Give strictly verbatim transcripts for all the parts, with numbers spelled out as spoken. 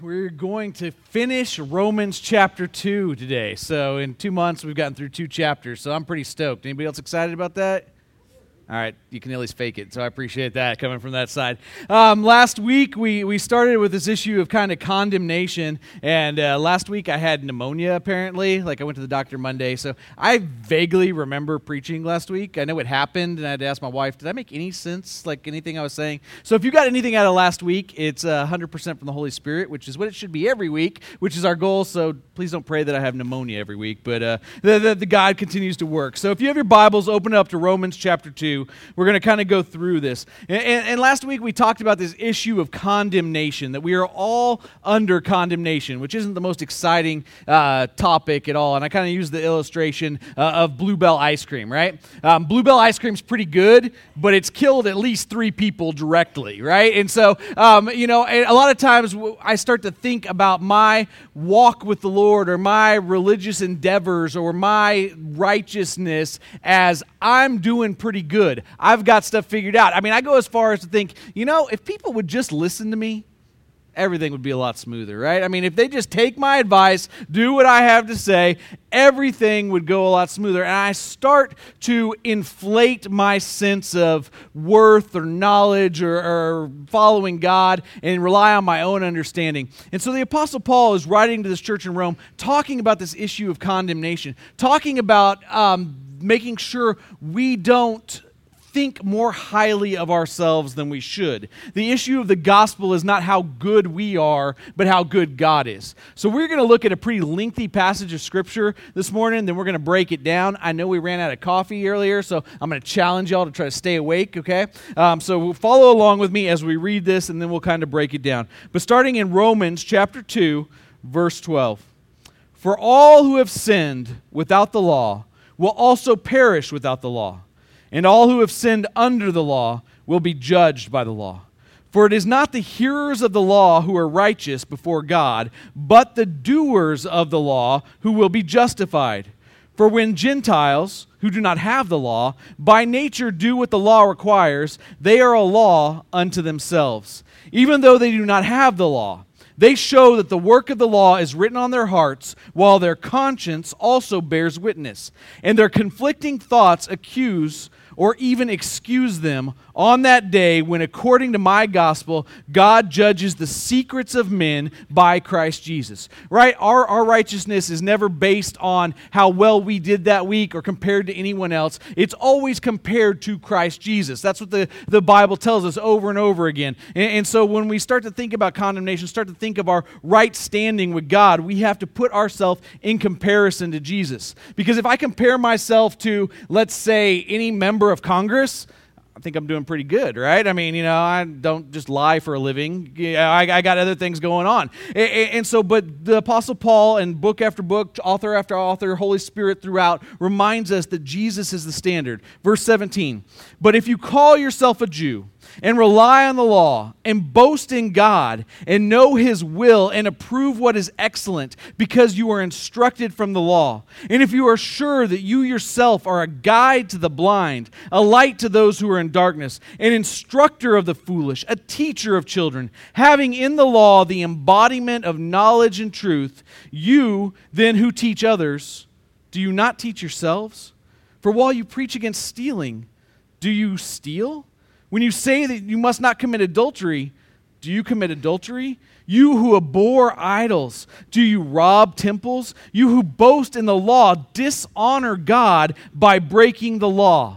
We're going to finish Romans chapter two today. So in two months, we've gotten through two chapters, so I'm pretty stoked. Anybody else excited about that? All right, you can at least fake it, so I appreciate that coming from that side. Um, last week, we, we started with this issue of kind of condemnation, and uh, last week I had pneumonia, apparently. Like, I went to the doctor Monday, so I vaguely remember preaching last week. I know it happened, and I had to ask my wife, did that make any sense, like anything I was saying? So if you got anything out of last week, it's uh, one hundred percent from the Holy Spirit, which is what it should be every week, which is our goal, so please don't pray that I have pneumonia every week, but uh, the, the, the God continues to work. So if you have your Bibles, open up to Romans chapter two. We're going to kind of go through this. And, and, and last week we talked about this issue of condemnation, that we are all under condemnation, which isn't the most exciting uh, topic at all. And I kind of used the illustration uh, of Bluebell ice cream, right? Um, Bluebell ice cream's pretty good, but it's killed at least three people directly, right? And so, um, you know, a lot of times I start to think about my walk with the Lord or my religious endeavors or my righteousness as I'm doing pretty good. I've got stuff figured out. I mean, I go as far as to think, you know, if people would just listen to me, everything would be a lot smoother, right? I mean, if they just take my advice, do what I have to say, everything would go a lot smoother. And I start to inflate my sense of worth or knowledge or, or following God and rely on my own understanding. And so the Apostle Paul is writing to this church in Rome, talking about this issue of condemnation, talking about um, making sure we don't think more highly of ourselves than we should. The issue of the gospel is not how good we are, but how good God is. So we're going to look at a pretty lengthy passage of Scripture this morning, then we're going to break it down. I know we ran out of coffee earlier, so I'm going to challenge y'all to try to stay awake, okay? Um, so we'll follow along with me as we read this, and then we'll kind of break it down. But starting in Romans chapter two, verse twelve. For all who have sinned without the law will also perish without the law. And all who have sinned under the law will be judged by the law. For it is not the hearers of the law who are righteous before God, but the doers of the law who will be justified. For when Gentiles, who do not have the law, by nature do what the law requires, they are a law unto themselves, even though they do not have the law. They show that the work of the law is written on their hearts, while their conscience also bears witness, and their conflicting thoughts accuse or even excuse them on that day when, according to my gospel, God judges the secrets of men by Christ Jesus. Right? Our, our righteousness is never based on how well we did that week or compared to anyone else. It's always compared to Christ Jesus. That's what the, the Bible tells us over and over again. And, and so when we start to think about condemnation, start to think of our right standing with God, we have to put ourselves in comparison to Jesus. Because if I compare myself to, let's say, any member of Congress, I think I'm doing pretty good, right? I mean, you know, I don't just lie for a living. Yeah, I, I got other things going on. And, and so, but the Apostle Paul, and book after book, author after author, Holy Spirit throughout, reminds us that Jesus is the standard. Verse seventeen, but if you call yourself a Jew and rely on the law and boast in God and know His will and approve what is excellent because you are instructed from the law, and if you are sure that you yourself are a guide to the blind, a light to those who are in darkness, an instructor of the foolish, a teacher of children, having in the law the embodiment of knowledge and truth, you then who teach others, do you not teach yourselves? For while you preach against stealing, do you steal? When you say that you must not commit adultery, do you commit adultery? You who abhor idols, do you rob temples? You who boast in the law, dishonor God by breaking the law.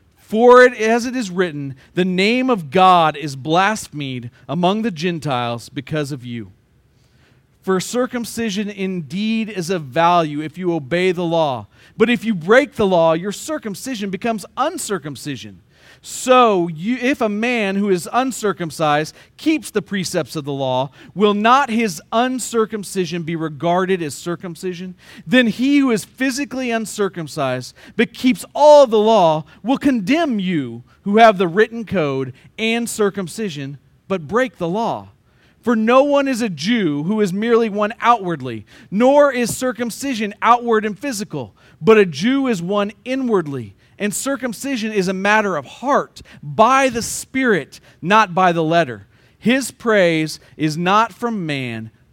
For it, as it is written, the name of God is blasphemed among the Gentiles because of you. For circumcision indeed is of value if you obey the law. But if you break the law, your circumcision becomes uncircumcision. So, you, if a man who is uncircumcised keeps the precepts of the law, will not his uncircumcision be regarded as circumcision? Then he who is physically uncircumcised, but keeps all of the law, will condemn you who have the written code and circumcision, but break the law. For no one is a Jew who is merely one outwardly, nor is circumcision outward and physical, but a Jew is one inwardly. And circumcision is a matter of heart, by the Spirit, not by the letter. His praise is not from man,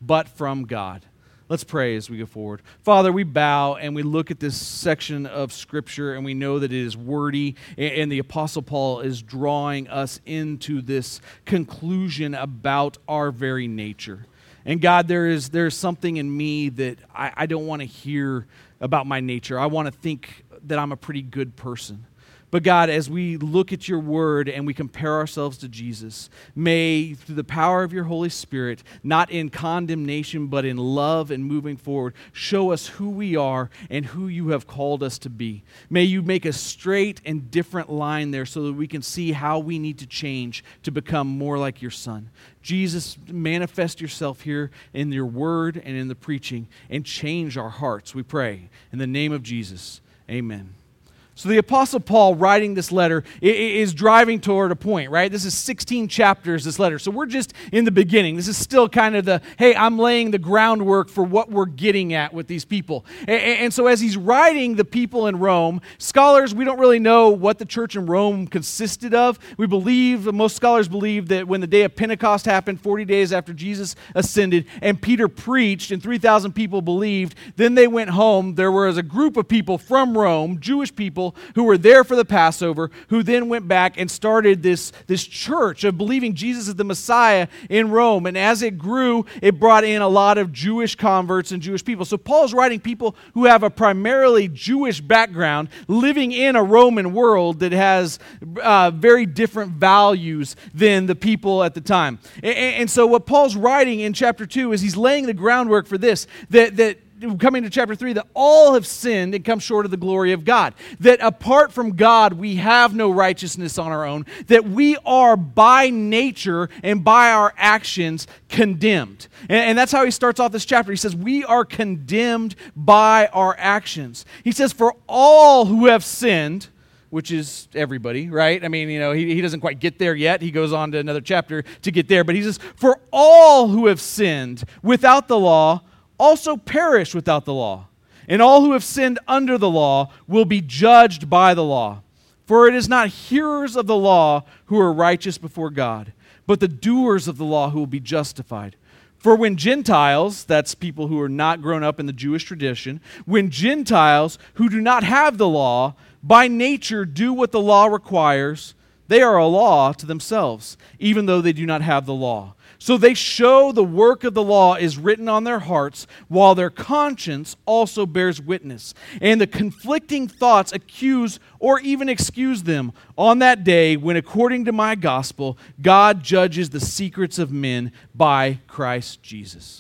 but from God. Let's pray as we go forward. Father, we bow and we look at this section of Scripture and we know that it is wordy, and the Apostle Paul is drawing us into this conclusion about our very nature. And God, there is there is something in me that I, I don't want to hear about my nature. I want to think that I'm a pretty good person. But God, as we look at your word and we compare ourselves to Jesus, may, through the power of your Holy Spirit, not in condemnation, but in love and moving forward, show us who we are and who you have called us to be. May you make a straight and different line there so that we can see how we need to change to become more like your Son. Jesus, manifest yourself here in your word and in the preaching and change our hearts, we pray. In the name of Jesus, amen. So the Apostle Paul, writing this letter, is driving toward a point, right? This is sixteen chapters, this letter. So we're just in the beginning. This is still kind of the, hey, I'm laying the groundwork for what we're getting at with these people. And so as he's writing the people in Rome, scholars, we don't really know what the church in Rome consisted of. We believe, most scholars believe that when the day of Pentecost happened, forty days after Jesus ascended, and Peter preached, and three thousand people believed, then they went home. There was a group of people from Rome, Jewish people, who were there for the Passover, who then went back and started this, this church of believing Jesus is the Messiah in Rome. And as it grew, it brought in a lot of Jewish converts and Jewish people. So Paul's writing people who have a primarily Jewish background, living in a Roman world that has uh, very different values than the people at the time. And, and so what Paul's writing in chapter two is he's laying the groundwork for this, that that coming to chapter three, that all have sinned and come short of the glory of God. That apart from God, we have no righteousness on our own. That we are by nature and by our actions condemned. And, and that's how he starts off this chapter. He says, we are condemned by our actions. He says, for all who have sinned, which is everybody, right? I mean, you know, he, he doesn't quite get there yet. He goes on to another chapter to get there. But he says, for all who have sinned without the law also perish without the law. And all who have sinned under the law will be judged by the law. For it is not hearers of the law who are righteous before God, but the doers of the law who will be justified. For when Gentiles, that's people who are not grown up in the Jewish tradition, when Gentiles who do not have the law, by nature do what the law requires, they are a law to themselves, even though they do not have the law. So they show the work of the law is written on their hearts, while their conscience also bears witness. And the conflicting thoughts accuse or even excuse them on that day when, according to my gospel, God judges the secrets of men by Christ Jesus.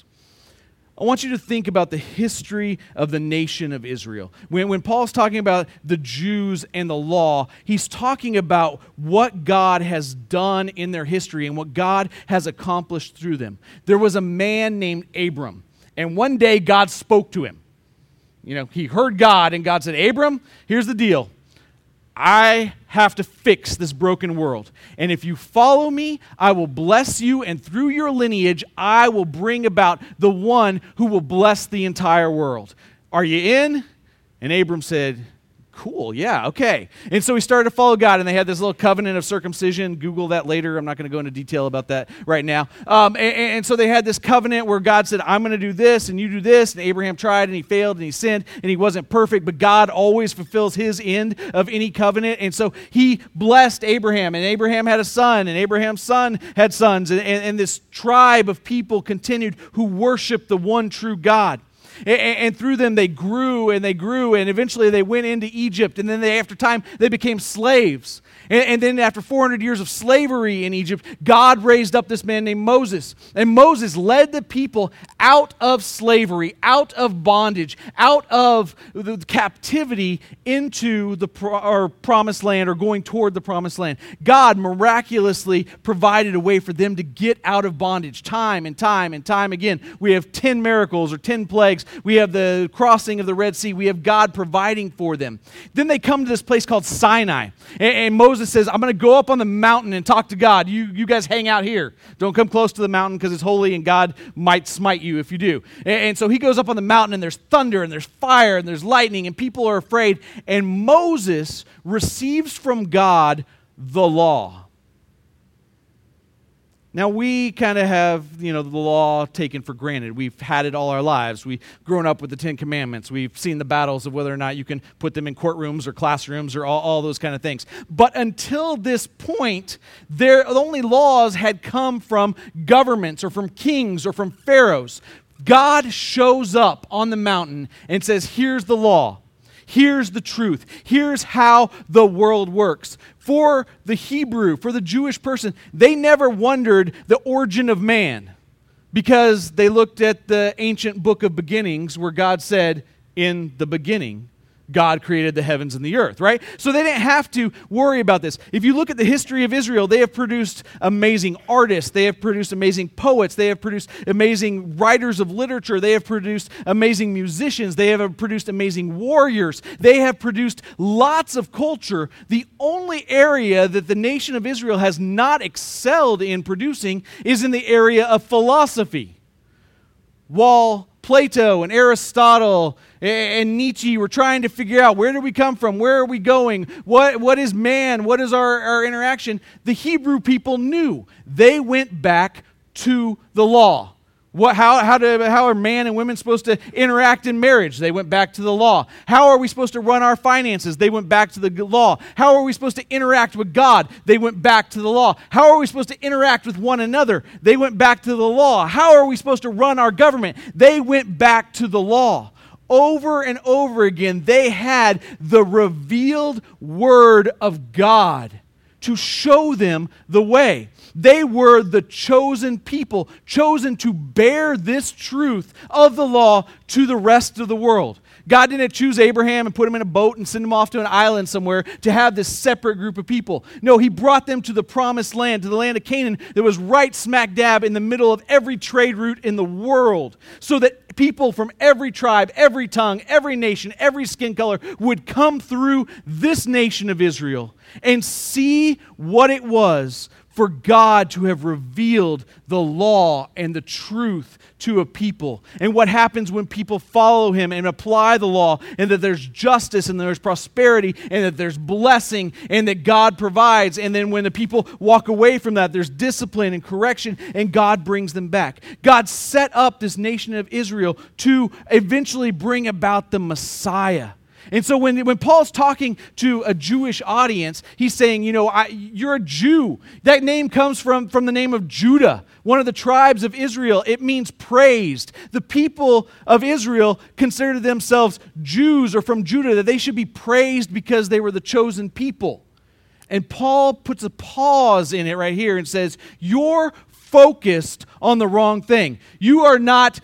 I want you to think about the history of the nation of Israel. When, when Paul's talking about the Jews and the law, he's talking about what God has done in their history and what God has accomplished through them. There was a man named Abram, and one day God spoke to him. You know, he heard God, and God said, Abram, here's the deal. I have to fix this broken world. And if you follow me, I will bless you, and through your lineage, I will bring about the one who will bless the entire world. Are you in? And Abram said, cool, yeah, okay. And so he started to follow God, and they had this little covenant of circumcision. Google that later. I'm not going to go into detail about that right now. Um, and, and so they had this covenant where God said, I'm going to do this, and you do this. And Abraham tried, and he failed, and he sinned, and he wasn't perfect. But God always fulfills his end of any covenant. And so he blessed Abraham, and Abraham had a son, and Abraham's son had sons. And, and, and this tribe of people continued who worshiped the one true God. And, and through them they grew and they grew, and eventually they went into Egypt, and then they, after time they became slaves. And, and then after four hundred years of slavery in Egypt, God raised up this man named Moses. And Moses led the people out of slavery, out of bondage, out of the captivity into the pro- or promised land, or going toward the promised land. God miraculously provided a way for them to get out of bondage time and time and time again. We have ten miracles or ten plagues. We have the crossing of the Red Sea. We have God providing for them. Then they come to this place called Sinai. And, and Moses says, I'm going to go up on the mountain and talk to God. You, you guys hang out here. Don't come close to the mountain because it's holy and God might smite you if you do. And, and so he goes up on the mountain, and there's thunder and there's fire and there's lightning, and people are afraid. And Moses receives from God the law. Now, we kind of have, you know, the law taken for granted. We've had it all our lives. We've grown up with the Ten Commandments. We've seen the battles of whether or not you can put them in courtrooms or classrooms or all, all those kind of things. But until this point, there, the only laws had come from governments or from kings or from pharaohs. God shows up on the mountain and says, here's the law. Here's the truth. Here's how the world works. For the Hebrew, for the Jewish person, they never wondered the origin of man because they looked at the ancient book of beginnings where God said, in the beginning, God created the heavens and the earth, right? So they didn't have to worry about this. If you look at the history of Israel, they have produced amazing artists. They have produced amazing poets. They have produced amazing writers of literature. They have produced amazing musicians. They have produced amazing warriors. They have produced lots of culture. The only area that the nation of Israel has not excelled in producing is in the area of philosophy. While Plato and Aristotle and Nietzsche were trying to figure out where do we come from, where are we going, what, what is man, what is our, our interaction, the Hebrew people knew. They went back to the law. What, how, how, do, how are man and women supposed to interact in marriage? They went back to the law. How are we supposed to run our finances? They went back to the law. How are we supposed to interact with God? They went back to the law. How are we supposed to interact with one another? They went back to the law. How are we supposed to run our government? They went back to the law. Over and over again, they had the revealed word of God to show them the way. They were the chosen people, chosen to bear this truth of the law to the rest of the world. God didn't choose Abraham and put him in a boat and send him off to an island somewhere to have this separate group of people. No, he brought them to the promised land, to the land of Canaan that was right smack dab in the middle of every trade route in the world, so that people from every tribe, every tongue, every nation, every skin color would come through this nation of Israel and see what it was for God to have revealed the law and the truth to a people. And what happens when people follow him and apply the law, and that there's justice and there's prosperity and that there's blessing and that God provides. And then when the people walk away from that, there's discipline and correction and God brings them back. God set up this nation of Israel to eventually bring about the Messiah. And so when, when Paul's talking to a Jewish audience, he's saying, you know, I, you're a Jew. That name comes from, from the name of Judah, one of the tribes of Israel. It means praised. The people of Israel considered themselves Jews or from Judah, that they should be praised because they were the chosen people. And Paul puts a pause in it right here and says, you're focused on the wrong thing. You are not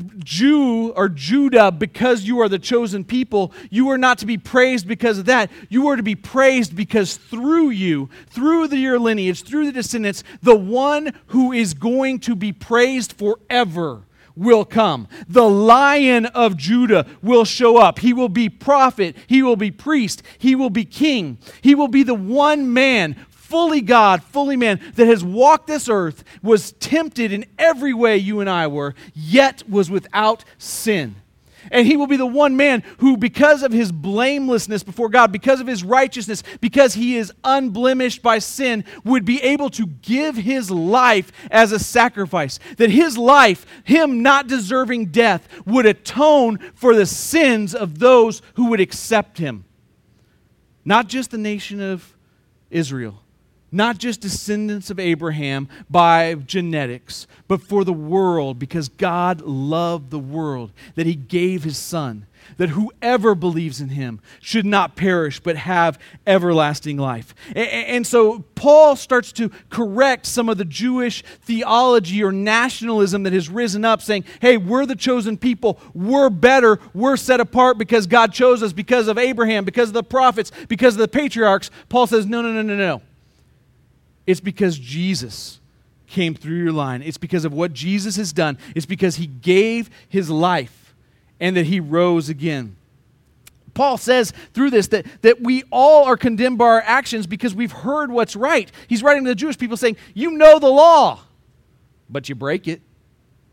Jew or Judah because you are the chosen people. You are not to be praised because of that. You are to be praised because through you, through the, your lineage, through the descendants, the one who is going to be praised forever will come. The Lion of Judah will show up. He will be prophet. He will be priest. He will be king. He will be the one man, fully God, fully man, that has walked this earth, was tempted in every way you and I were, yet was without sin. And he will be the one man who, because of his blamelessness before God, because of his righteousness, because he is unblemished by sin, would be able to give his life as a sacrifice. That his life, him not deserving death, would atone for the sins of those who would accept him. Not just the nation of Israel, not just descendants of Abraham by genetics, but for the world, because God loved the world, that he gave his son, that whoever believes in him should not perish, but have everlasting life. And so Paul starts to correct some of the Jewish theology or nationalism that has risen up, saying, hey, we're the chosen people, we're better, we're set apart because God chose us, because of Abraham, because of the prophets, because of the patriarchs. Paul says, no, no, no, no, no. It's because Jesus came through your line. It's because of what Jesus has done. It's because he gave his life and that he rose again. Paul says through this that, that we all are condemned by our actions because we've heard what's right. He's writing to the Jewish people saying, you know the law, but you break it.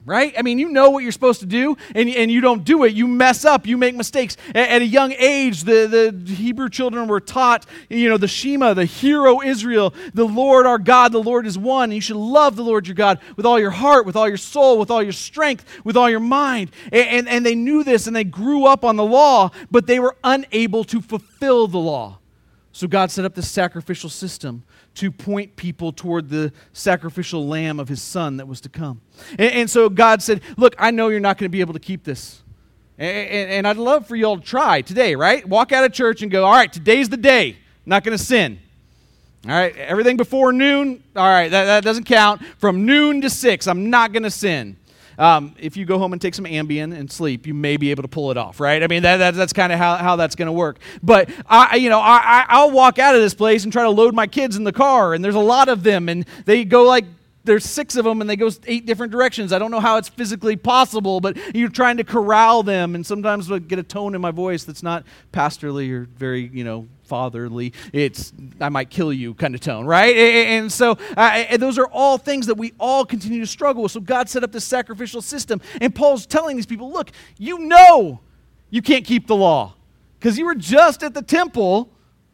right? I mean, you know what you're supposed to do, and, and you don't do it. You mess up. You make mistakes. At, at a young age, the, the Hebrew children were taught, you know, the Shema, the Hear, O Israel, the Lord our God, the Lord is one. And you should love the Lord your God with all your heart, with all your soul, with all your strength, with all your mind. And, and, and they knew this, and they grew up on the law, but they were unable to fulfill the law. So God set up this sacrificial system to point people toward the sacrificial lamb of his son that was to come. And, and so God said, look, I know you're not going to be able to keep this. And, and, and I'd love for you all to try today, right? Walk out of church and go, all right, today's the day. I'm not going to sin. All right, everything before noon, all right, that, that doesn't count. From noon to six, I'm not going to sin. Um, if you go home and take some Ambien and sleep, you may be able to pull it off, right? I mean, that, that that's kind of how, how that's going to work. But I, you know, I, I'll walk out of this place and try to load my kids in the car, and there's a lot of them, and they go like, there's six of them, and they go eight different directions. I don't know how it's physically possible, but you're trying to corral them, and sometimes I get a tone in my voice that's not pastorly or very, you know, fatherly. It's, I might kill you kind of tone, right? And so uh, and those are all things that we all continue to struggle with. So God set up this sacrificial system, and Paul's telling these people, look, you know you can't keep the law because you were just at the temple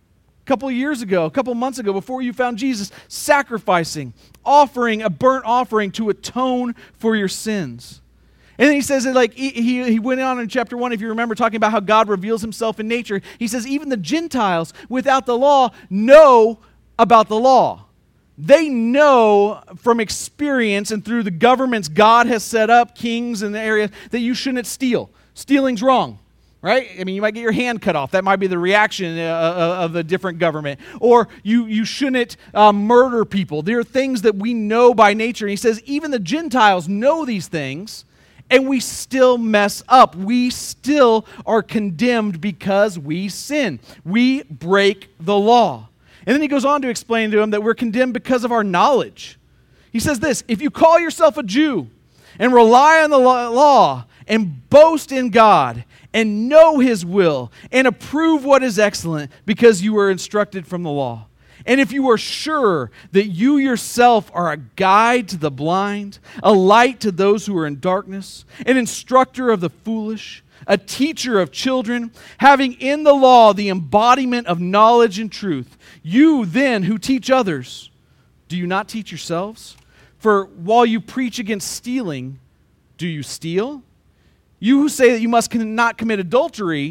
a couple of years ago, a couple of months ago, before you found Jesus, sacrificing, offering a burnt offering to atone for your sins. And then he says that, like, he, he went on in chapter one, if you remember, talking about how God reveals himself in nature. He says even the Gentiles without the law know about the law. They know from experience and through the governments God has set up, kings in the area, that you shouldn't steal. Stealing's wrong. Right? I mean, you might get your hand cut off. That might be the reaction uh, of a different government. Or you, you shouldn't uh, murder people. There are things that we know by nature. And he says even the Gentiles know these things, and we still mess up. We still are condemned because we sin. We break the law. And then he goes on to explain to them that we're condemned because of our knowledge. He says this, if you call yourself a Jew and rely on the law and boast in God and know his will and approve what is excellent because you were instructed from the law. And if you are sure that you yourself are a guide to the blind, a light to those who are in darkness, an instructor of the foolish, a teacher of children, having in the law the embodiment of knowledge and truth, you then who teach others, do you not teach yourselves? For while you preach against stealing, do you steal? You who say that you must not commit adultery,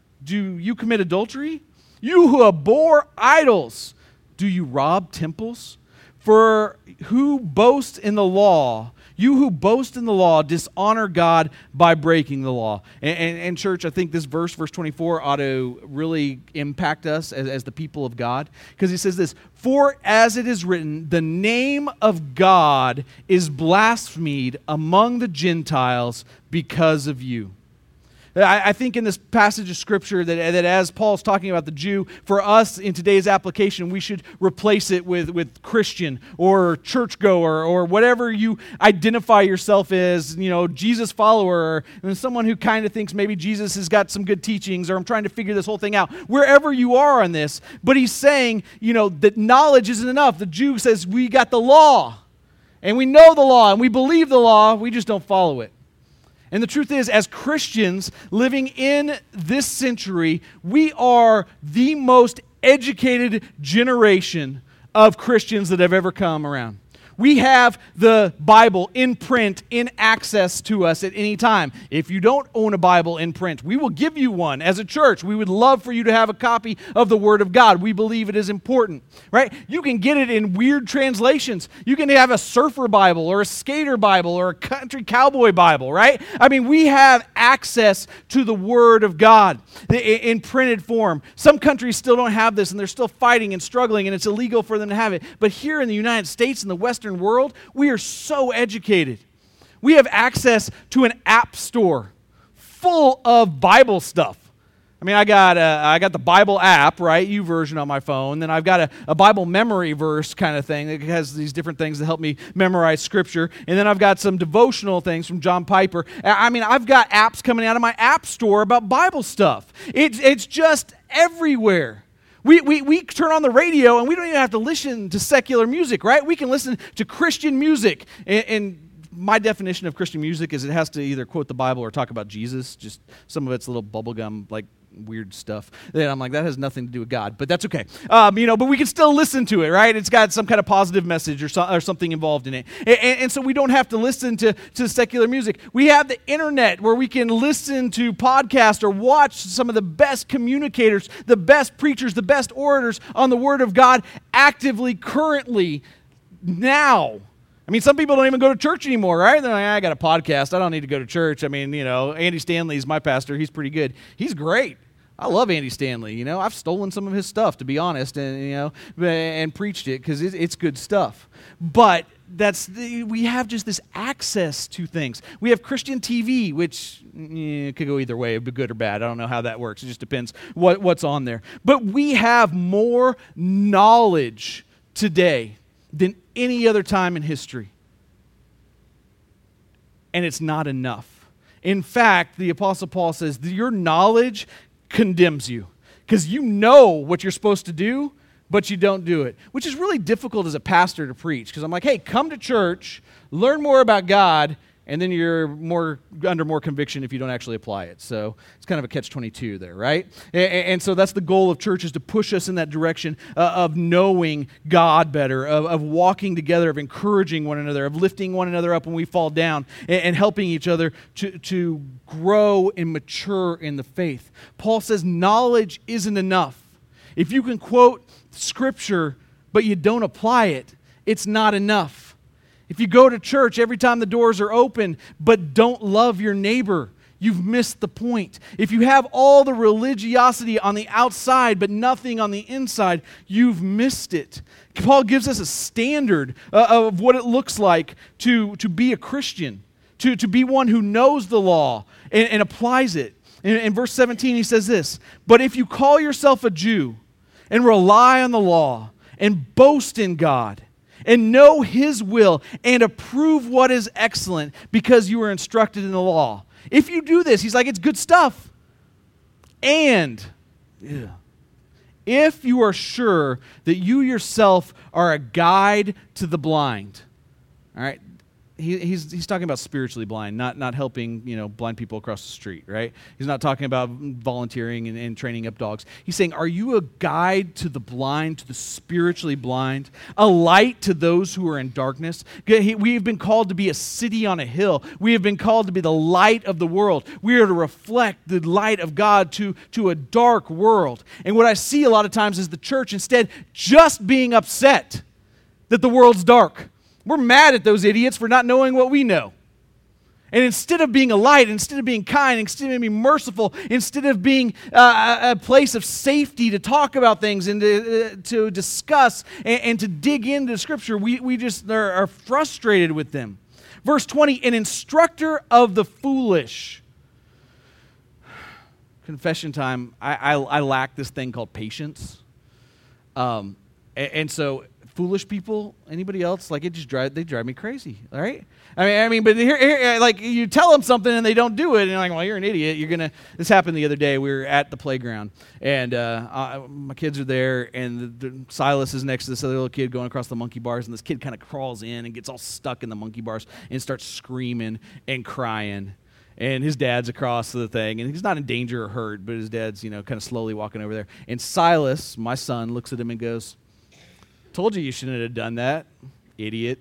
do you commit adultery? You who abhor idols, do you rob temples? For who boast in the law, you who boast in the law, dishonor God by breaking the law. And, and, and church, I think this verse, verse twenty-four, ought to really impact us as, as the people of God. Because he says this, for as it is written, the name of God is blasphemed among the Gentiles because of you. I think in this passage of Scripture that, that as Paul's talking about the Jew, for us in today's application, we should replace it with, with Christian or churchgoer or whatever you identify yourself as, you know, Jesus follower, or someone who kind of thinks maybe Jesus has got some good teachings, or I'm trying to figure this whole thing out. Wherever you are on this, but he's saying, you know, that knowledge isn't enough. The Jew says we got the law, and we know the law, and we believe the law, we just don't follow it. And the truth is, as Christians living in this century, we are the most educated generation of Christians that have ever come around. We have the Bible in print, in access to us at any time. If you don't own a Bible in print, we will give you one as a church. We would love for you to have a copy of the Word of God. We believe it is important, right? You can get it in weird translations. You can have a surfer Bible or a skater Bible or a country cowboy Bible, right? I mean, we have access to the Word of God in printed form. Some countries still don't have this, and they're still fighting and struggling, and it's illegal for them to have it. But here in the United States, in the Western world, we are so educated. We have access to an app store full of Bible stuff. I mean, I got a, I got the Bible app, right, YouVersion on my phone. Then I've got a, a Bible memory verse kind of thing that has these different things that help me memorize Scripture. And then I've got some devotional things from John Piper. I mean, I've got apps coming out of my app store about Bible stuff. It's it's just everywhere. We, we we turn on the radio and we don't even have to listen to secular music, right? We can listen to Christian music and, and my definition of Christian music is it has to either quote the Bible or talk about Jesus. Just some of it's a little bubblegum, like weird stuff. Then I'm like, that has nothing to do with God, but that's okay. Um, you know, but we can still listen to it, right? It's got some kind of positive message or, so, or something involved in it. And, and, and so we don't have to listen to, to secular music. We have the internet where we can listen to podcasts or watch some of the best communicators, the best preachers, the best orators on the Word of God actively, currently, now. I mean, some people don't even go to church anymore, right? They're like, I got a podcast. I don't need to go to church. I mean, you know, Andy Stanley's my pastor. He's pretty good. He's great. I love Andy Stanley. You know, I've stolen some of his stuff, to be honest, and you know, and preached it because it's good stuff. But that's the, we have just this access to things. We have Christian T V, which eh, could go either way, it'd be good or bad. I don't know how that works. It just depends what, what's on there. But we have more knowledge today than any other time in history. And it's not enough. In fact, the Apostle Paul says, your knowledge condemns you because you know what you're supposed to do, but you don't do it, which is really difficult as a pastor to preach because I'm like, hey, come to church, learn more about God, and then you're more under more conviction if you don't actually apply it. So it's kind of a catch twenty-two there, right? And, and so that's the goal of church, is to push us in that direction uh, of knowing God better, of, of walking together, of encouraging one another, of lifting one another up when we fall down, and, and helping each other to, to grow and mature in the faith. Paul says knowledge isn't enough. If you can quote Scripture, but you don't apply it, it's not enough. If you go to church every time the doors are open, but don't love your neighbor, you've missed the point. If you have all the religiosity on the outside, but nothing on the inside, you've missed it. Paul gives us a standard uh, of what it looks like to, to be a Christian, to, to be one who knows the law and, and applies it. In, in verse seventeen, he says this, but if you call yourself a Jew and rely on the law and boast in God, and know His will, and approve what is excellent because you were instructed in the law. If you do this, he's like, it's good stuff. And yeah, if you are sure that you yourself are a guide to the blind, all right, he, he's he's talking about spiritually blind, not not helping, you know, blind people across the street, right? He's not talking about volunteering and, and training up dogs. He's saying, are you a guide to the blind, to the spiritually blind, a light to those who are in darkness? We have been called to be a city on a hill. We have been called to be the light of the world. We are to reflect the light of God to, to a dark world. And what I see a lot of times is the church instead just being upset that the world's dark. We're mad at those idiots for not knowing what we know. And instead of being a light, instead of being kind, instead of being merciful, instead of being uh, a place of safety to talk about things and to, uh, to discuss and, and to dig into Scripture, we, we just are, are frustrated with them. Verse twenty, an instructor of the foolish. Confession time, I, I, I lack this thing called patience. Um, and, and so... Foolish people, anybody else, like it just drive they drive me crazy, all right? I mean, I mean, but here, here, like you tell them something and they don't do it, and you're like, well, you're an idiot. You're gonna. This happened the other day. We were at the playground, and uh, I, my kids are there, and the, the, Silas is next to this other little kid going across the monkey bars, and this kid kind of crawls in and gets all stuck in the monkey bars and starts screaming and crying. And his dad's across the thing, and he's not in danger or hurt, but his dad's, you know, kind of slowly walking over there. And Silas, my son, looks at him and goes, told you you shouldn't have done that, idiot.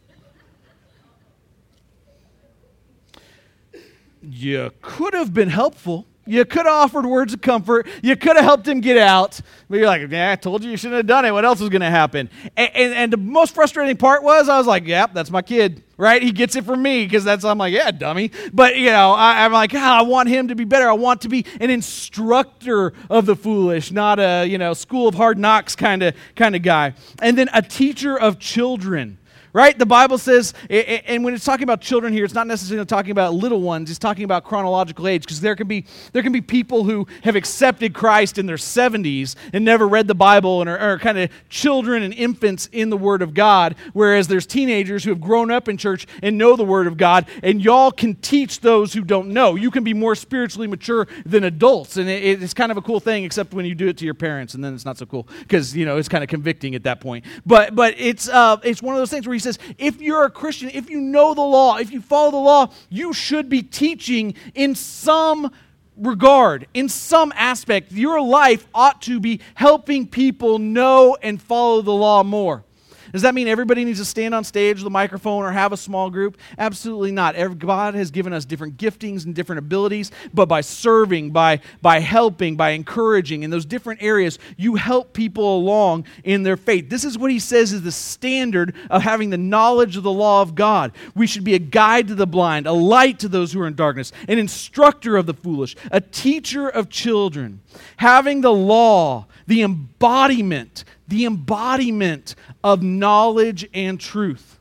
You could have been helpful. You could have offered words of comfort. You could have helped him get out. But you're like, yeah, I told you you shouldn't have done it. What else was going to happen? And, and, and the most frustrating part was I was like, yep, that's my kid, right? He gets it from me because that's, I'm like, yeah, dummy. But, you know, I, I'm like, ah, I want him to be better. I want to be an instructor of the foolish, not a, you know, school of hard knocks kind of kind of guy. And then a teacher of children. Right? The Bible says, and when it's talking about children here, it's not necessarily talking about little ones. It's talking about chronological age, because there can be there can be people who have accepted Christ in their seventies and never read the Bible and are, are kind of children and infants in the Word of God, whereas there's teenagers who have grown up in church and know the Word of God, and y'all can teach those who don't know. You can be more spiritually mature than adults, and it, it's kind of a cool thing, except when you do it to your parents, and then it's not so cool, because, you know, it's kind of convicting at that point. But but it's uh, it's one of those things where he says, if you're a Christian, if you know the law, if you follow the law, you should be teaching in some regard, in some aspect. Your life ought to be helping people know and follow the law more. Does that mean everybody needs to stand on stage with a microphone or have a small group? Absolutely not. Every, God has given us different giftings and different abilities, but by serving, by, by helping, by encouraging in those different areas, you help people along in their faith. This is what he says is the standard of having the knowledge of the law of God. We should be a guide to the blind, a light to those who are in darkness, an instructor of the foolish, a teacher of children. Having the law, the embodiment, the embodiment of knowledge and truth.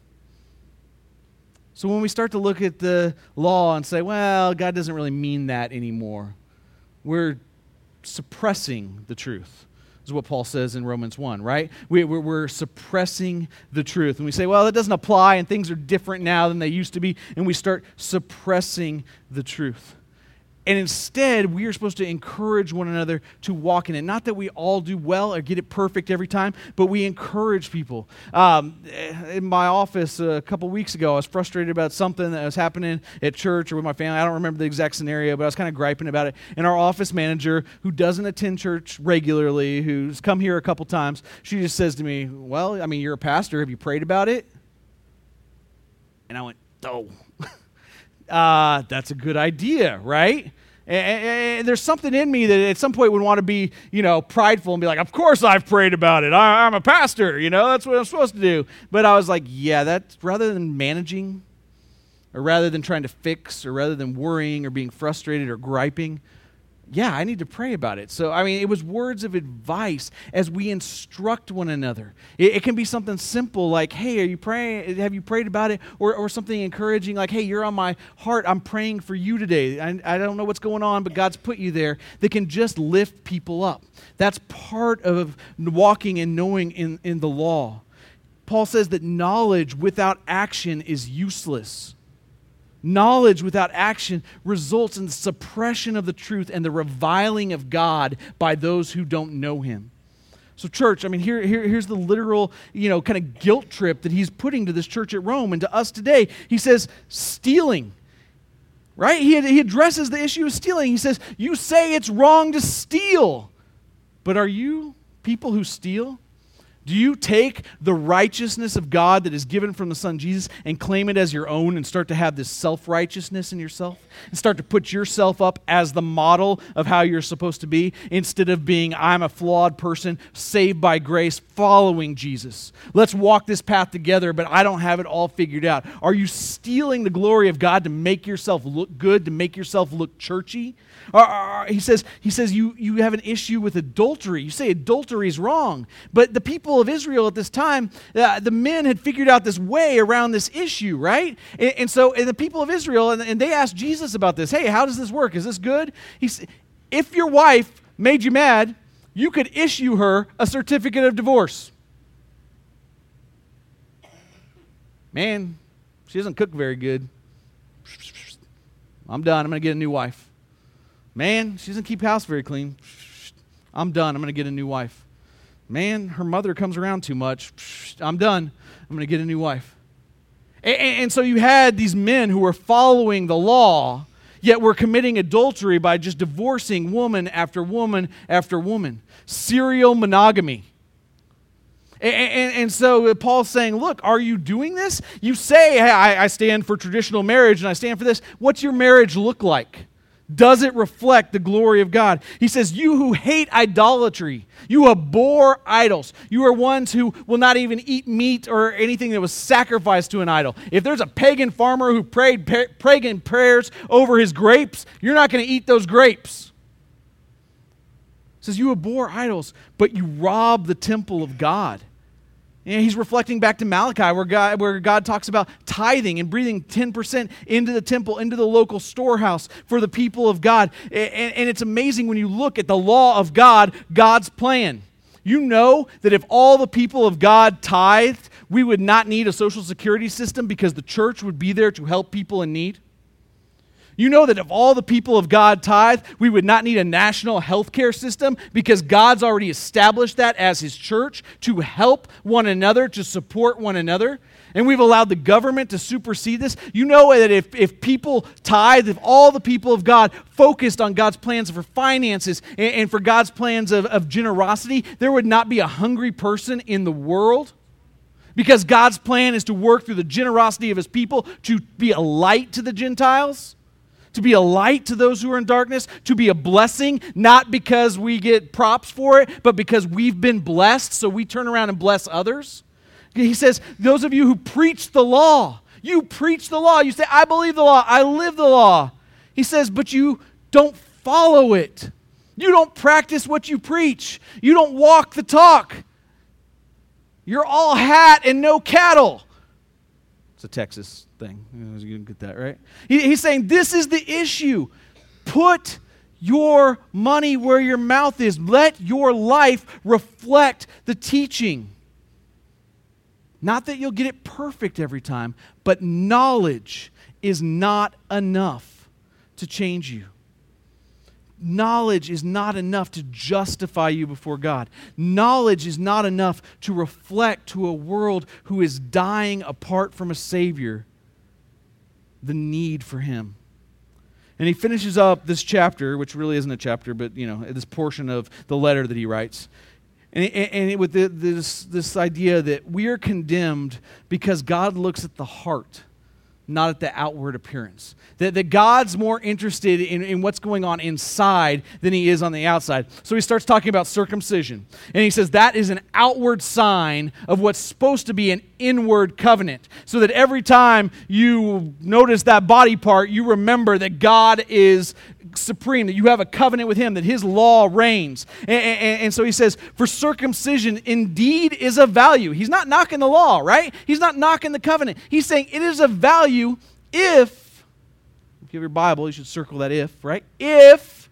So when we start to look at the law and say, well, God doesn't really mean that anymore, we're suppressing the truth. This is what Paul says in Romans one, right? We, we're, we're suppressing the truth. And we say, well, it doesn't apply and things are different now than they used to be. And we start suppressing the truth. And instead, we are supposed to encourage one another to walk in it. Not that we all do well or get it perfect every time, but we encourage people. Um, in my office a couple weeks ago, I was frustrated about something that was happening at church or with my family. I don't remember the exact scenario, but I was kind of griping about it. And our office manager, who doesn't attend church regularly, who's come here a couple times, she just says to me, well, I mean, you're a pastor. Have you prayed about it? And I went, oh. Uh, that's a good idea, right? And, and there's something in me that at some point would want to be, you know, prideful and be like, of course I've prayed about it. I, I'm a pastor, you know, that's what I'm supposed to do. But I was like, yeah, that's rather than managing or rather than trying to fix or rather than worrying or being frustrated or griping, yeah, I need to pray about it. So, I mean, it was words of advice as we instruct one another. It, it can be something simple like, hey, are you praying? Have you prayed about it? Or, or something encouraging like, hey, you're on my heart. I'm praying for you today. I, I don't know what's going on, but God's put you there that can just lift people up. That's part of walking and knowing in, in the law. Paul says that knowledge without action is useless. Knowledge without action results in the suppression of the truth and the reviling of God by those who don't know him. So church, I mean, here, here, here's the literal, you know, kind of guilt trip that he's putting to this church at Rome and to us today. He says, stealing, right? He, he addresses the issue of stealing. He says, you say it's wrong to steal, but are you people who steal? Do you take the righteousness of God that is given from the Son Jesus and claim it as your own and start to have this self-righteousness in yourself? And start to put yourself up as the model of how you're supposed to be instead of being, I'm a flawed person, saved by grace, following Jesus. Let's walk this path together, but I don't have it all figured out. Are you stealing the glory of God to make yourself look good, to make yourself look churchy? Or, or, he says, he says you, you have an issue with adultery. You say adultery is wrong. But the people of Israel at this time, uh, the men had figured out this way around this issue, right? And, and so and the people of Israel, and, and they asked Jesus about this. Hey, how does this work? Is this good? He said, if your wife made you mad, you could issue her a certificate of divorce. Man, she doesn't cook very good. I'm done. I'm going to get a new wife. Man, she doesn't keep house very clean. I'm done. I'm going to get a new wife. Man, her mother comes around too much. I'm done. I'm going to get a new wife. And, and so you had these men who were following the law, yet were committing adultery by just divorcing woman after woman after woman. Serial monogamy. And, and, and so Paul's saying, look, are you doing this? You say, hey, I, I stand for traditional marriage and I stand for this. What's your marriage look like? Does it reflect the glory of God? He says, you who hate idolatry, you abhor idols. You are ones who will not even eat meat or anything that was sacrificed to an idol. If there's a pagan farmer who prayed pa- pagan prayers over his grapes, you're not going to eat those grapes. He says, you abhor idols, but you rob the temple of God. And he's reflecting back to Malachi where God, where God talks about tithing and breathing ten percent into the temple, into the local storehouse for the people of God. And, and it's amazing when you look at the law of God, God's plan. You know that if all the people of God tithed, we would not need a social security system because the church would be there to help people in need. You know that if all the people of God tithe, we would not need a national healthcare system because God's already established that as his church to help one another, to support one another. and we've allowed the government to supersede this. You know that if, if people tithe, if all the people of God focused on God's plans for finances and, and for God's plans of, of generosity, there would not be a hungry person in the world. Because God's plan is to work through the generosity of his people to be a light to the Gentiles, to be a light to those who are in darkness, to be a blessing, not because we get props for it, but because we've been blessed, so we turn around and bless others. He says, those of you who preach the law, you preach the law. You say, I believe the law, I live the law. He says, but you don't follow it. You don't practice what you preach. You don't walk the talk. You're all hat and no cattle. It's a Texas thing. You get that, right? He, he's saying this is the issue. Put your money where your mouth is. Let your life reflect the teaching. Not that you'll get it perfect every time, but knowledge is not enough to change you. Knowledge is not enough to justify you before God. Knowledge is not enough to reflect to a world who is dying apart from a Savior the need for Him. And he finishes up this chapter, which really isn't a chapter, but you know, this portion of the letter that he writes. And, and it, with the, this, this idea that we are condemned because God looks at the heart, not at the outward appearance. That, that God's more interested in, in what's going on inside than he is on the outside. So he starts talking about circumcision. And he says that is an outward sign of what's supposed to be an inward covenant. So that every time you notice that body part, you remember that God is supreme, that you have a covenant with him, that his law reigns. And, and, and so he says, for circumcision indeed is of value. He's not knocking the law, right? He's not knocking the covenant. He's saying it is of value if, if you have your Bible, you should circle that if, right? If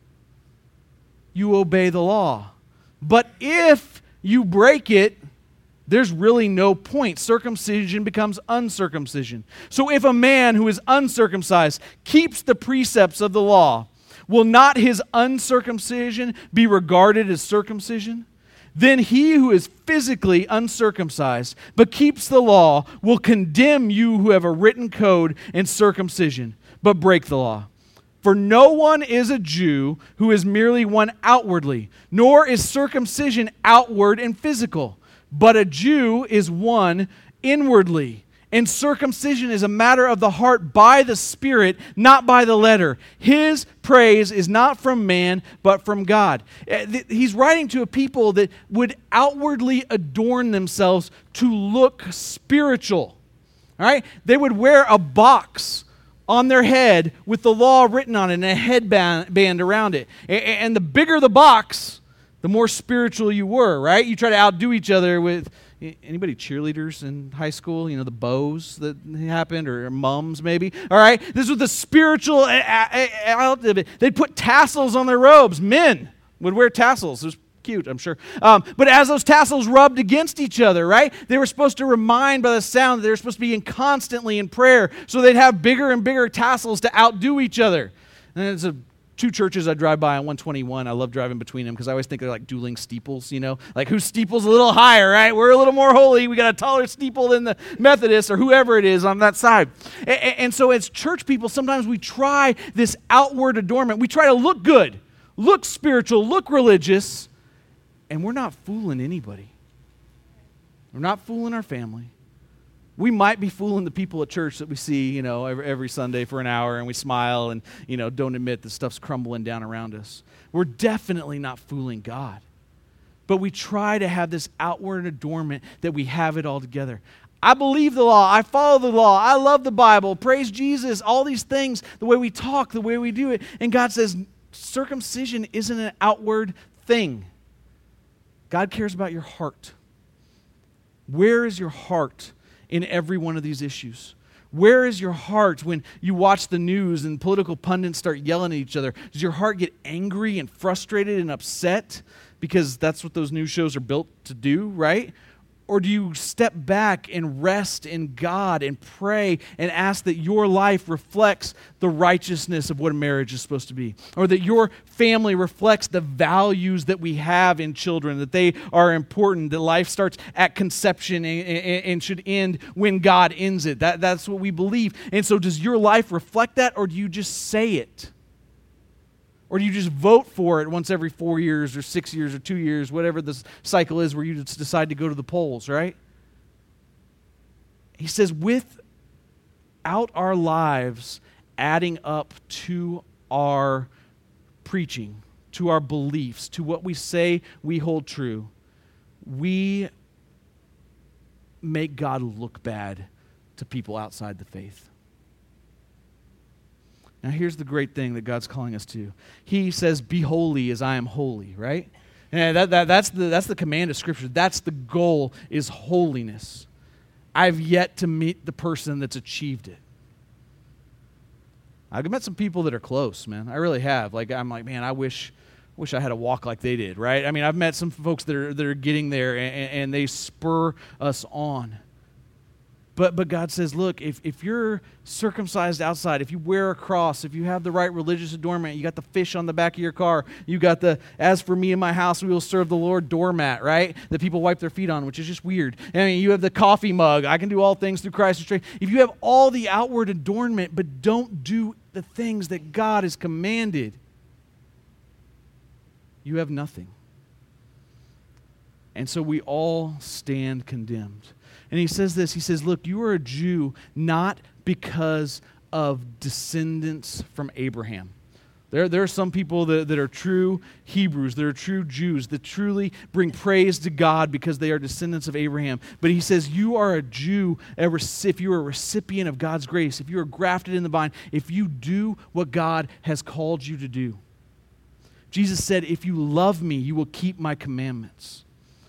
you obey the law. But if you break it, there's really no point. Circumcision becomes uncircumcision. So if a man who is uncircumcised keeps the precepts of the law, will not his uncircumcision be regarded as circumcision? Then he who is physically uncircumcised but keeps the law will condemn you who have a written code and circumcision, but break the law. For no one is a Jew who is merely one outwardly, nor is circumcision outward and physical. But a Jew is one inwardly, and circumcision is a matter of the heart by the Spirit, not by the letter. His praise is not from man, but from God. He's writing to a people that would outwardly adorn themselves to look spiritual. All right? They would wear a box on their head with the law written on it and a headband band around it. And the bigger the box, the more spiritual you were, right? You try to outdo each other with, anybody cheerleaders in high school? You know, the bows that happened, or mums maybe? All right? This was the spiritual out of it. They'd put tassels on their robes. Men would wear tassels. It was cute, I'm sure. Um, but as those tassels rubbed against each other, right? They were supposed to remind by the sound that they were supposed to be in constantly in prayer. So they'd have bigger and bigger tassels to outdo each other. And it's a Two churches I drive by on one twenty-one. I love driving between them because I always think they're like dueling steeples, you know? Like whose steeple's a little higher, right? We're a little more holy. We got a taller steeple than the Methodists or whoever it is on that side. And, and so as church people, sometimes we try this outward adornment. We try to look good, look spiritual, look religious, and we're not fooling anybody. We're not fooling our family. We might be fooling the people at church that we see, you know, every, every Sunday for an hour, and we smile and, you know, don't admit that stuff's crumbling down around us. We're definitely not fooling God. But we try to have this outward adornment that we have it all together. I believe the law. I follow the law. I love the Bible. Praise Jesus. All these things, the way we talk, the way we do it. And God says circumcision isn't an outward thing. God cares about your heart. Where is your heart in every one of these issues? Where is your heart when you watch the news and political pundits start yelling at each other? Does your heart get angry and frustrated and upset because that's what those news shows are built to do, right? Or do you step back and rest in God and pray and ask that your life reflects the righteousness of what a marriage is supposed to be? Or that your family reflects the values that we have in children, that they are important, that life starts at conception and, and, and should end when God ends it. That, that's what we believe. And so does your life reflect that, or do you just say it? Or do you just vote for it once every four years or six years or two years, whatever the cycle is where you just decide to go to the polls, right? He says, without our lives adding up to our preaching, to our beliefs, to what we say we hold true, we make God look bad to people outside the faith. Now, here's the great thing that God's calling us to. He says, be holy as I am holy, right? And that, that, that's, the, that's the command of Scripture. That's the goal, is holiness. I've yet to meet the person that's achieved it. I've met some people that are close, man. I really have. Like, I'm like, man, I wish wish I had a walk like they did, right? I mean, I've met some folks that are, that are getting there, and, and they spur us on. But but God says, look, if, if you're circumcised outside, if you wear a cross, if you have the right religious adornment, you got the fish on the back of your car, you got the, as for me and my house, we will serve the Lord doormat, right? That people wipe their feet on, which is just weird. I mean, you have the coffee mug, I can do all things through Christ who strengthens. If you have all the outward adornment, but don't do the things that God has commanded, you have nothing. And so we all stand condemned. And he says this, he says, look, you are a Jew not because of descendants from Abraham. There, there are some people that, that are true Hebrews, that are true Jews, that truly bring praise to God because they are descendants of Abraham. But he says you are a Jew if you are a recipient of God's grace, if you are grafted in the vine, if you do what God has called you to do. Jesus said, if you love me, you will keep my commandments.